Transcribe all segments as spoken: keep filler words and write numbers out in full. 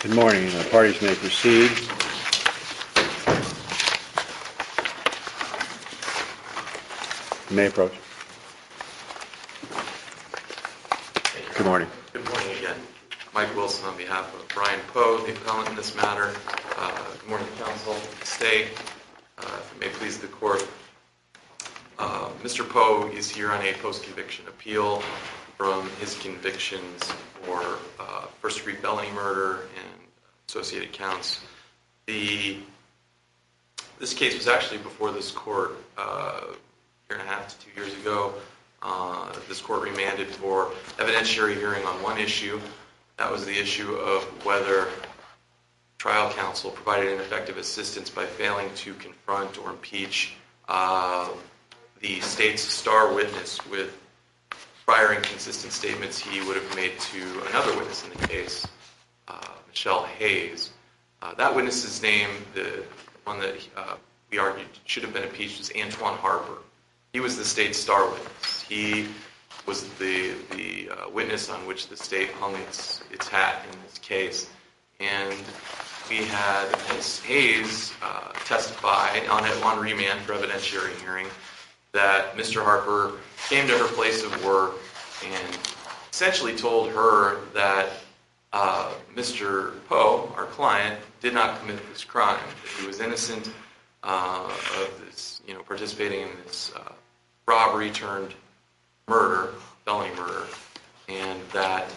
Good morning. The parties may proceed. You may approach. Good morning. Good morning again. Mike Wilson on behalf of Brian Poe, the appellant in this matter. Uh, good morning, counsel. Stay. Uh, if it may please the court. Uh, Mister Poe is here on a post-conviction appeal from his convictions for uh, first-degree felony murder and associated counts. The this case was actually before this court uh, a year and a half to two years ago. Uh, this court remanded for evidentiary hearing on one issue. That was the issue of whether trial counsel provided ineffective assistance by failing to confront or impeach uh, the state's star witness with prior inconsistent statements he would have made to another witness in the case, uh, Michelle Hayes. Uh, that witness's name, the one that uh, we argued should have been impeached, was Antoine Harper. He was the state's star witness. He was the the uh, witness on which the state hung its its hat in this case. And we had Miz Hayes uh, testify on it on remand for evidentiary hearing that Mister Harper came to her place of work and essentially told her that uh, Mister Poe, our client, did not commit this crime, that he was innocent uh, of this, you know, participating in this uh, robbery turned murder, felony murder, and that,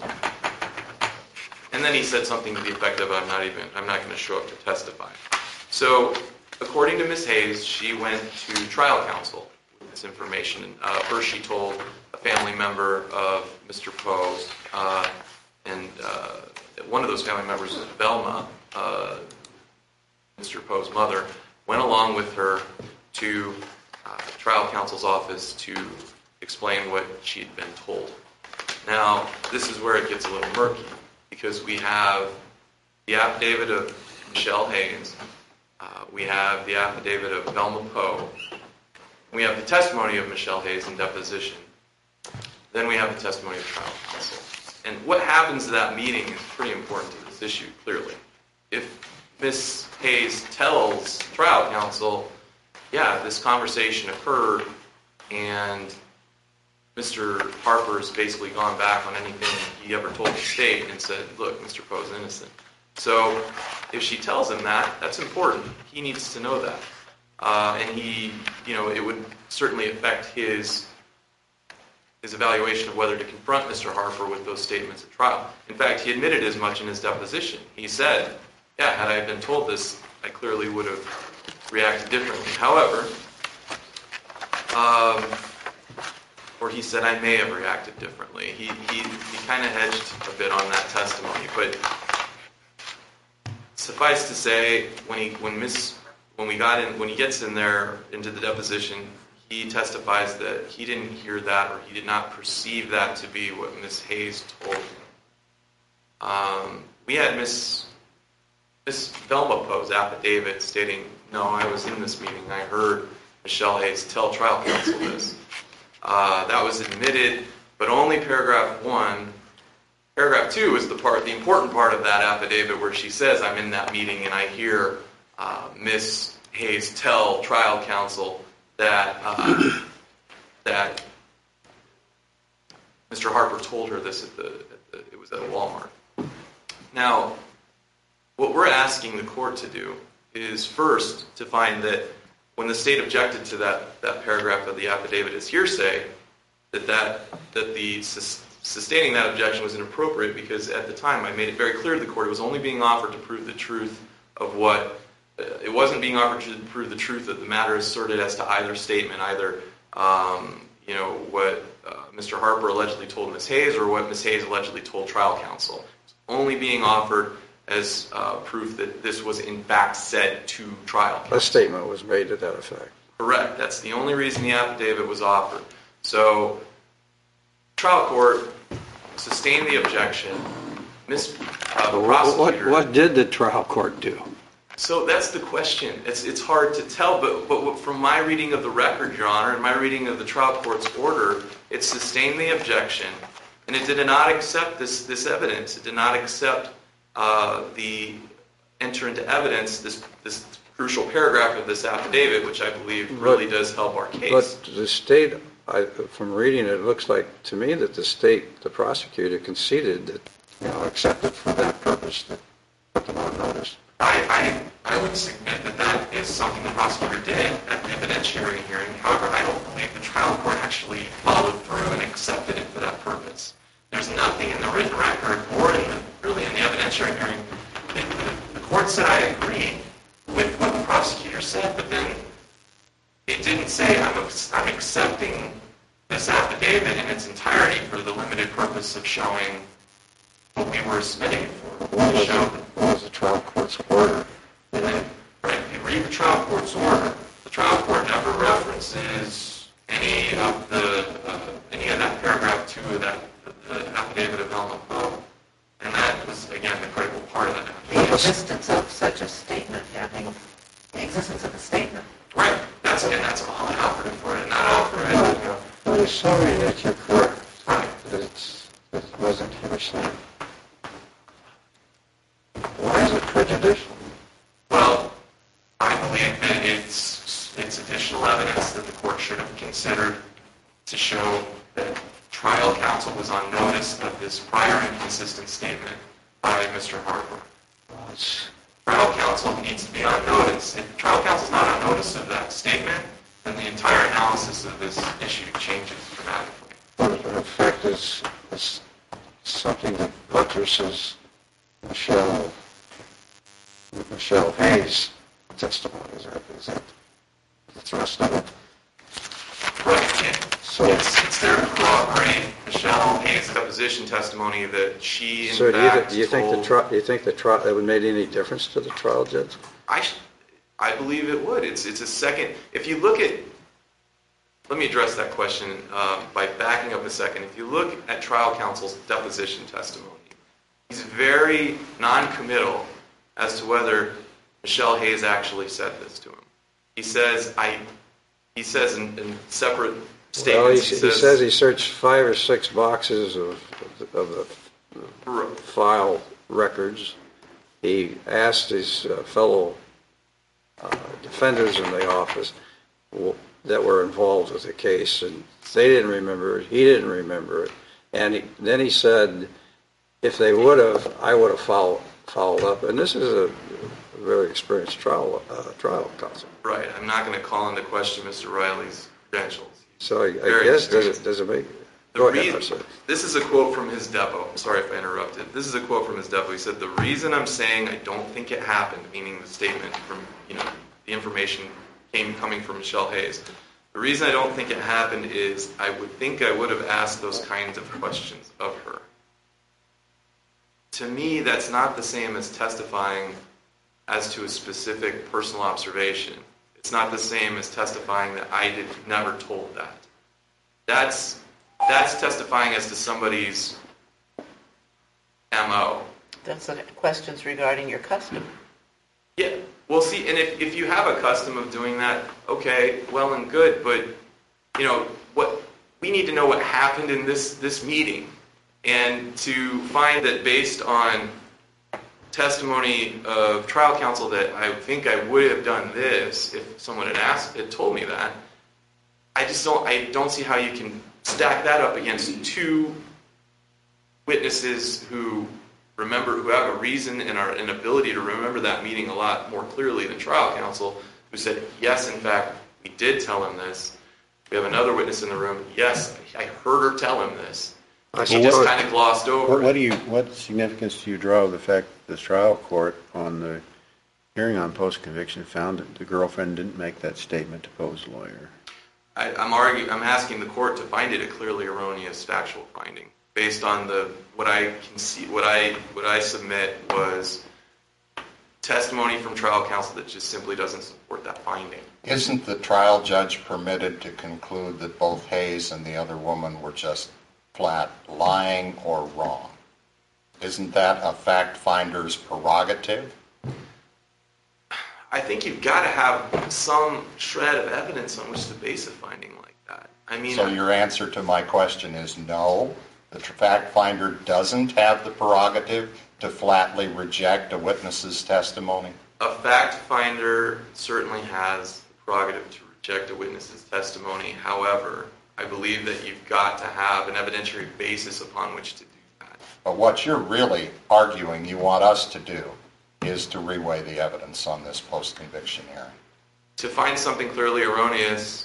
and then he said something to the effect of, I'm not even, I'm not going to show up to testify. So, according to Miz Hayes, she went to trial counsel with this information. Uh, first she told a family member of Mister Poe's, uh, and uh, one of those family members, Velma, uh, Mister Poe's mother, went along with her to uh, trial counsel's office to explain what she'd been told. Now, this is where it gets a little murky, because we have the affidavit of Michelle Hayes, uh, we have the affidavit of Velma Poe, we have the testimony of Michelle Hayes in deposition, then we have the testimony of trial counsel. And what happens at that meeting is pretty important to this issue, clearly. If Miz Hayes tells trial counsel, yeah, this conversation occurred, and Mister Harper's basically gone back on anything he ever told the state and said, look, Mister Poe's innocent. So if she tells him that, that's important. He needs to know that. Uh, and he, you know, it would certainly affect his his evaluation of whether to confront Mister Harper with those statements at trial. In fact, he admitted as much in his deposition. He said, yeah, had I been told this, I clearly would have reacted differently. However, um, or he said I may have reacted differently. He he, he kind of hedged a bit on that testimony. But suffice to say, when he when Miss when we got in when he gets in there into the deposition, he testifies that he didn't hear that, or he did not perceive that to be what Miss Hayes told him. Um, we had Miss Miss Velma Poe's affidavit stating, no, I was in this meeting. I heard Michelle Hayes tell trial counsel this. Uh, that was admitted, but only paragraph one. Paragraph two is the part, the important part of that affidavit, where she says, I'm in that meeting and I hear uh, Miss Hayes tell trial counsel that uh, that Mister Harper told her this at the, at the it was at Walmart. Now, what we're asking the court to do is first to find that when the state objected to that, that paragraph of the affidavit as hearsay, that that that the sus- sustaining that objection was inappropriate, because at the time I made it very clear to the court it was only being offered to prove the truth of what uh, it wasn't being offered to prove the truth of the matter asserted as to either statement, either um, you know what uh, Mister Harper allegedly told Miz Hayes or what Miz Hayes allegedly told trial counsel. It's only being offered as uh, proof that this was in fact said to trial counsel. A statement was made to that effect. Correct. That's the only reason the affidavit was offered. So, trial court sustained the objection. Miss uh, the prosecutor. What, what did the trial court do? So that's the question. It's it's hard to tell, but but from my reading of the record, Your Honor, and my reading of the trial court's order, it sustained the objection, and it did not accept this this evidence. It did not accept uh, the enter into evidence this this crucial paragraph of this affidavit, which I believe really But- does help our case. But the state, I, from reading it, it looks like to me that the state, the prosecutor conceded that, you know, accepted for that purpose, that put them on notice. I, I, I would submit that that is something the prosecutor did at the evidentiary hearing. However, I don't believe the trial court actually followed through and accepted it for that purpose. There's nothing in the written record or in the, really in the evidentiary hearing. The, the, the court said I agree with what the prosecutor said, but then it didn't say I'm, I'm accepting this affidavit in its entirety for the limited purpose of showing what we were submitting for. What To was, show the, what was the trial court's order? and then, right, if you read the trial court's order, the trial court never references any of the uh, any of that paragraph two of that the affidavit of Elma Poe, and that was again the critical part of that The affidavit. existence of such a statement, having the existence of a statement. Right, that's and that's all an operative for it, not all for it. You know. I'm sorry that you're correct, Right. that it's, it wasn't hearsay. Why is it prejudicial? Well, I believe that it's it's additional evidence that the court should have considered to show that trial counsel was on notice of this prior inconsistent statement by Mister Harper. Well, it's, Trial counsel needs to be on notice. If trial counsel's not on notice of that statement, then the entire analysis of this issue changes dramatically. but in effect, it's, it's something that buttresses Michelle, Michelle Hayes' testimony. Is that, is that the thrust of it? Right. Yeah. So- it's, it's there to corroborate Michelle Hayes' deposition testimony that she in So do you, fact do you think the told- trial, do you think the trial, that would make any difference to the trial judge? I, sh- I believe it would. It's it's a second. If you look at, let me address that question um, by backing up a second. If you look at trial counsel's deposition testimony, he's very non-committal as to whether Michelle Hayes actually said this to him. He says I. He says in, in separate Well, he, statements. he says he searched five or six boxes of, of the Right. file records. He asked his uh, fellow uh, defenders in the office w- that were involved with the case, and they didn't remember it. He didn't remember it. And he, then he said, if they would have, I would have followed, followed up. And this is a very experienced trial uh, trial counsel. Right. I'm not going to call into question Mister Riley's credentials. So I, I Very guess, does experienced. it, does it make, The go ahead, rea- Marcel. This is a quote from his depo. I'm sorry if I interrupted. This is a quote from his depo. He said, "The reason I'm saying I don't think it happened," meaning the statement from, you know, the information came coming from Michelle Hayes. "The reason I don't think it happened is I would think I would have asked those kinds of questions of her." To me, that's not the same as testifying as to a specific personal observation. It's not the same as testifying that I did never told that. That's that's testifying as to somebody's M O. That's the questions regarding your custom. Yeah. Well, see, and if, if you have a custom of doing that, okay, well and good, but, you know, what we need to know what happened in this, this meeting. And to find that based on testimony of trial counsel that I think I would have done this if someone had asked, had told me that, I just don't, I don't see how you can stack that up against two witnesses who remember, who have a reason and are an ability to remember that meeting a lot more clearly than trial counsel, who said, yes, in fact, we did tell him this. We have another witness in the room, yes, I heard her tell him this. I She just suppose- kind of glossed over What, what it. do you, what significance do you draw of the fact that the trial court on the hearing on post-conviction found that the girlfriend didn't make that statement to Poe's lawyer? I, I'm arguing, I'm asking the court to find it a clearly erroneous factual finding based on the what I can see, what I what I submit was testimony from trial counsel that just simply doesn't support that finding. Isn't the trial judge permitted to conclude that both Hayes and the other woman were just flat lying or wrong? Isn't that a fact finder's prerogative? I think you've got to have some shred of evidence on which to base a finding like that. I mean, So your answer to my question is no, the fact finder doesn't have the prerogative to flatly reject a witness's testimony? A fact finder certainly has the prerogative to reject a witness's testimony. However, I believe that you've got to have an evidentiary basis upon which to do that. But what you're really arguing you want us to do is to reweigh the evidence on this post-conviction hearing. To find something clearly erroneous,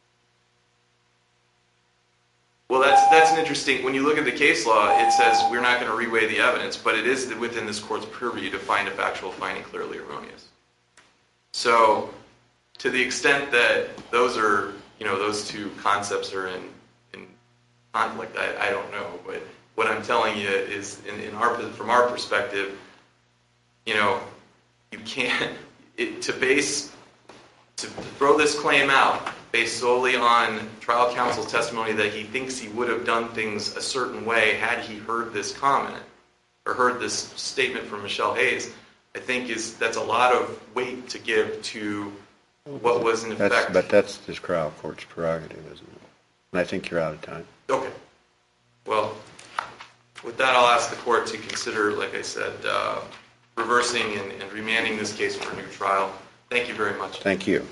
well, that's that's an interesting, when you look at the case law, it says we're not going to reweigh the evidence, but it is within this court's purview to find a factual finding clearly erroneous. So, to the extent that those are, you know, those two concepts are in, in conflict, I, I don't know. But what I'm telling you is, in, in our from our perspective, you know, you can't, it, to base, to throw this claim out based solely on trial counsel's testimony that he thinks he would have done things a certain way had he heard this comment or heard this statement from Michelle Hayes, I think is that's a lot of weight to give to what was in That's, effect. but that's the trial court's prerogative, isn't it? And I think you're out of time. Okay. Well, with that, I'll ask the court to consider, like I said, uh, reversing and, and remanding this case for a new trial. Thank you very much. Thank you.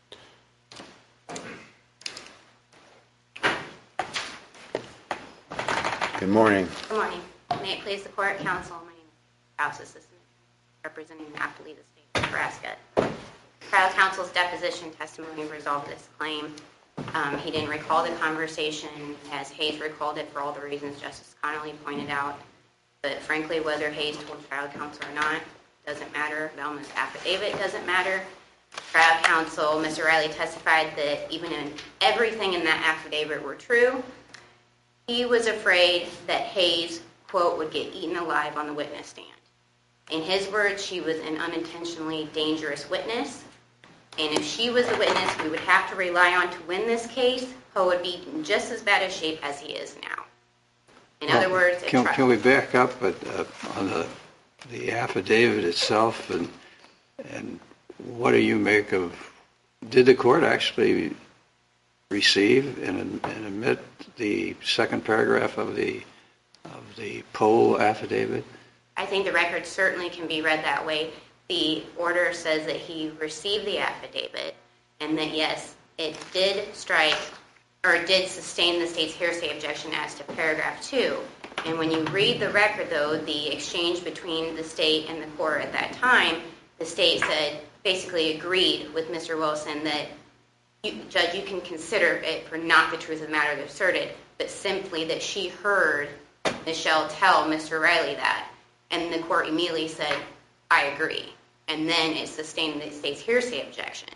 Good morning. Good morning. May it please the court, counsel, my name is House Assistant representing the appellee of the state of Nebraska. Trial counsel's deposition testimony resolved this claim. Um, he didn't recall the conversation as Hayes recalled it for all the reasons Justice Connolly pointed out. But frankly, whether Hayes told trial counsel or not doesn't matter. Velma's affidavit doesn't matter. Trial counsel, Mister Riley, testified that even if everything in that affidavit were true, he was afraid that Hayes, quote, would get eaten alive on the witness stand. In his words, she was an unintentionally dangerous witness, and if she was the witness we would have to rely on to win this case, Poe would be in just as bad a shape as he is now. In Well, other words, at can, trial. can we back up but, uh, on the, the affidavit itself, and and what do you make of, did the court actually receive and, and admit the second paragraph of the of the Poe affidavit? I think the record certainly can be read that way. The order says that he received the affidavit and that, yes, it did strike or did sustain the state's hearsay objection as to paragraph two. And when you read the record, though, the exchange between the state and the court at that time, the state said, basically agreed with Mister Wilson that, you, Judge, you can consider it for not the truth of the matter asserted, but simply that she heard Michelle tell Mister Riley that. And the court immediately said, I agree. And then it sustained the state's hearsay objection.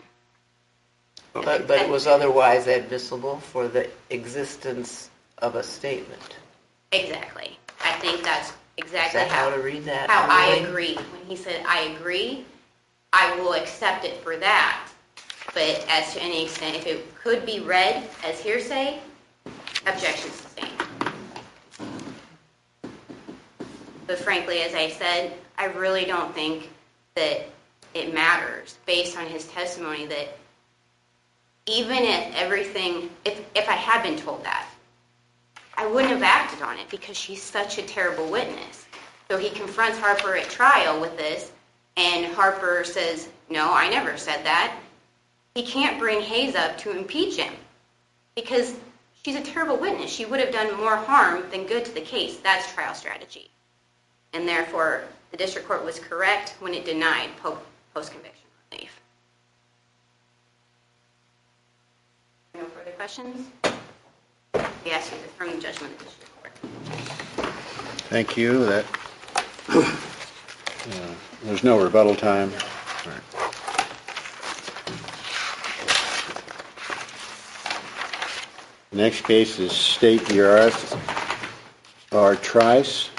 But, but it was otherwise admissible for the existence of a statement. Exactly. I think that's exactly Is that how, how to read that? how I Emily? agree. When he said, I agree, I will accept it for that. But as to any extent, if it could be read as hearsay, objection sustained. But frankly, as I said, I really don't think that it matters based on his testimony that even if everything, if, if I had been told that, I wouldn't have acted on it because she's such a terrible witness. So he confronts Harper at trial with this, and Harper says, no, I never said that. He can't bring Hayes up to impeach him because she's a terrible witness. She would have done more harm than good to the case. That's trial strategy. And therefore, the district court was correct when it denied po- post-conviction relief. No further questions? We ask you to affirm the judgment of the district court. Thank you. That uh, there's no rebuttal time. All right. The next case is State v. R. Trice.